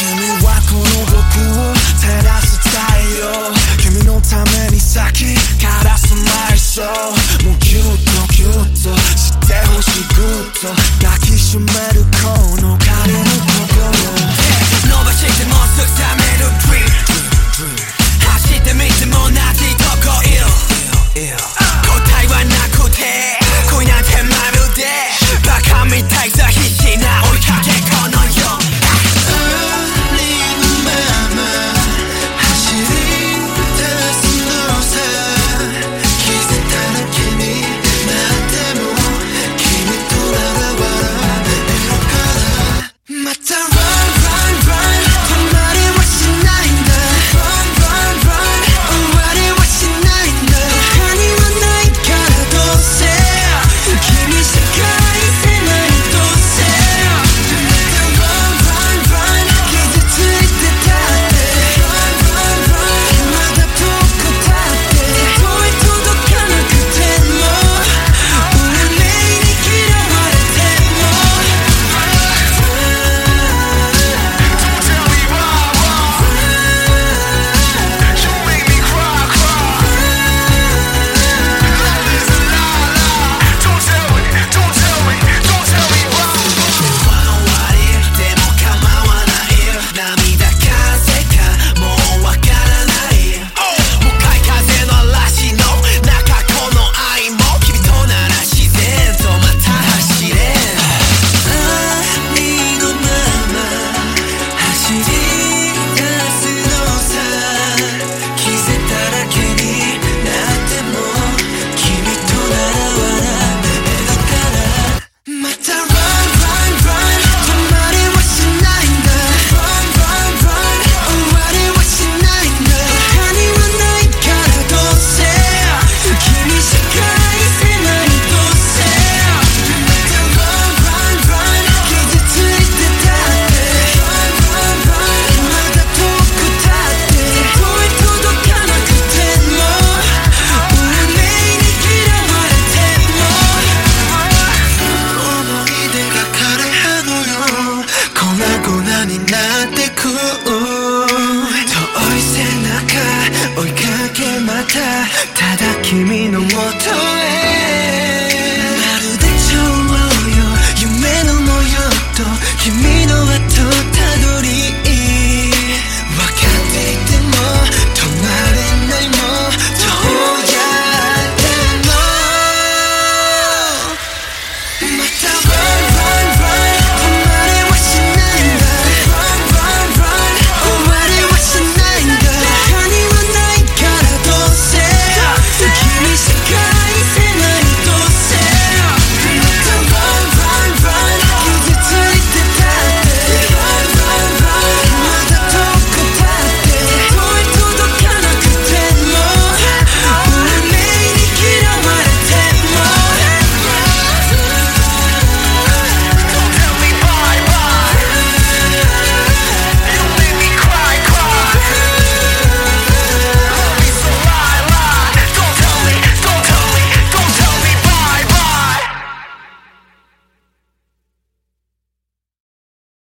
はこの僕を照らす太陽、君のために咲き枯らす埋葬、もうギュッとギュッとしてほしいグッと抱きしめるこの彼の心、伸ばしてもすぐ覚める Dream、 走ってみても同じとこいる、答えはなくて恋なんてまるでバカみたいさ、必死な追いかけこの世、になってく遠い背中追いかけまたただ君のもと